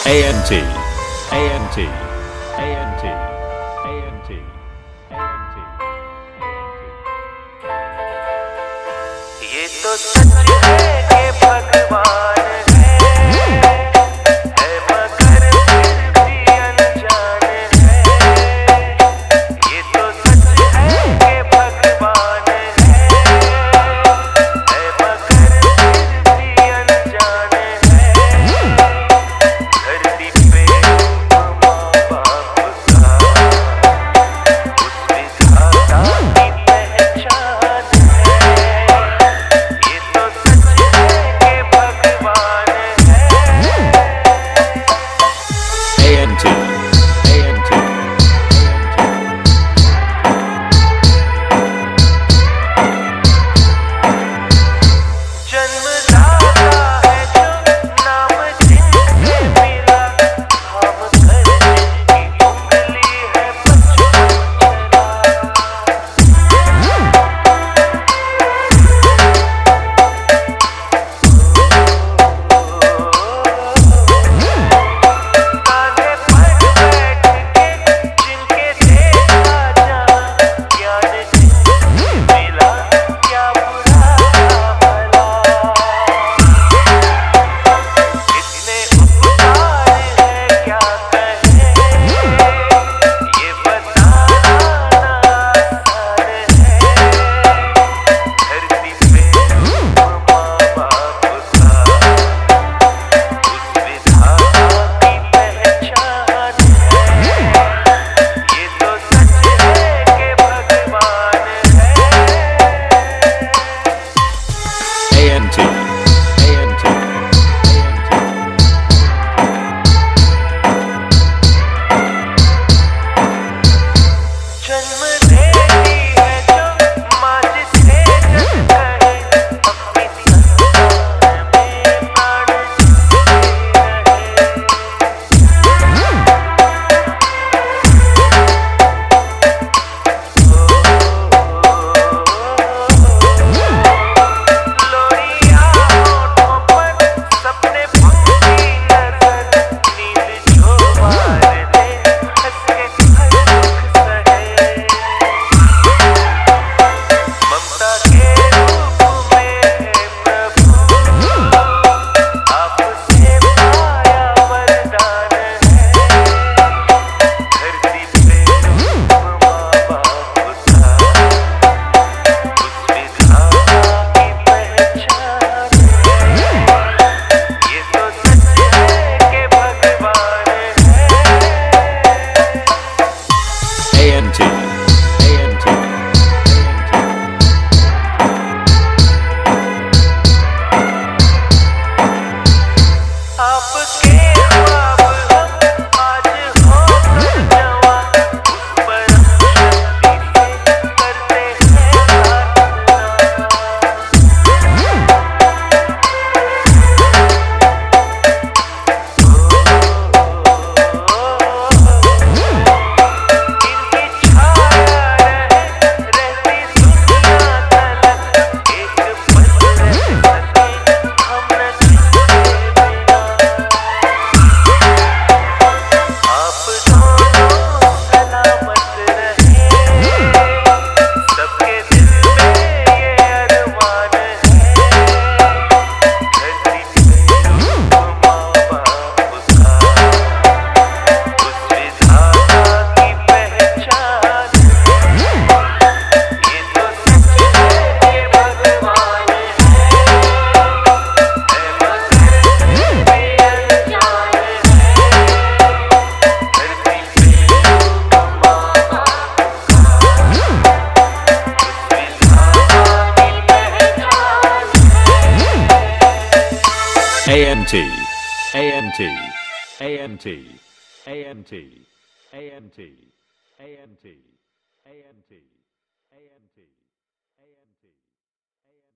ANT, ANT, ANT, ANT, ANT, ये तो सच है कि भगवान है मगर फिर भी अनजान है। ये तो सच है कि भगवान है मगर फिर भी अनजान है। धरती पे माँ बाप का उस विधाता की पहचान है। ये तो सच है कि भगवान है। ANT, ANT, जन्मदाता है जो नाम जिनसे मिला, हम कर जिनकी उंगली है बचपन कांधे पर बैठ के जिनके देखा जहाँ ज्ञान जिनसे मिला, क्या बुरा भला। कितने उपकार है क्या कहें, ये बताना आसान है। धरती पे माँ बाप का उस विधाता की पहचान है। ये तो सच है कि भगवान है। ANT, ANT, जन्म देती है जो माँ जिसे जग कहे, अपनी संतान में प्राण जीते रहे। लोरिया होठों पर सपने भूखी नजर, नींद जो मार दे हंस के हर दुख सहे। ममता के रूप में है प्रभु, आपसे पाया वरदान है। धरती पे माँ बाप का उस विधाता की पहचान है। ये तो सच है कि भगवान है। ANT, ANT, आपके ख्वाब हम आज हो जवां, उस परम शक्ति से करते हैं प्रार्थना। इनकी छाया रहती दुनिया तलक, एक पल रह सके हम न जिसके बिना। आप दोनों सलामत रहें, सबके दिल में ये अरमान है। धरती पे माँ बाप का उस विधाता की पहचान है। ये तो सच है कि भगवान है मगर फिर भी अनजान है। धरती पे माँ बाप का उस विधाता की पहचान है। ANT, ANT, ANT, ANT, ANT, ANT, ANT.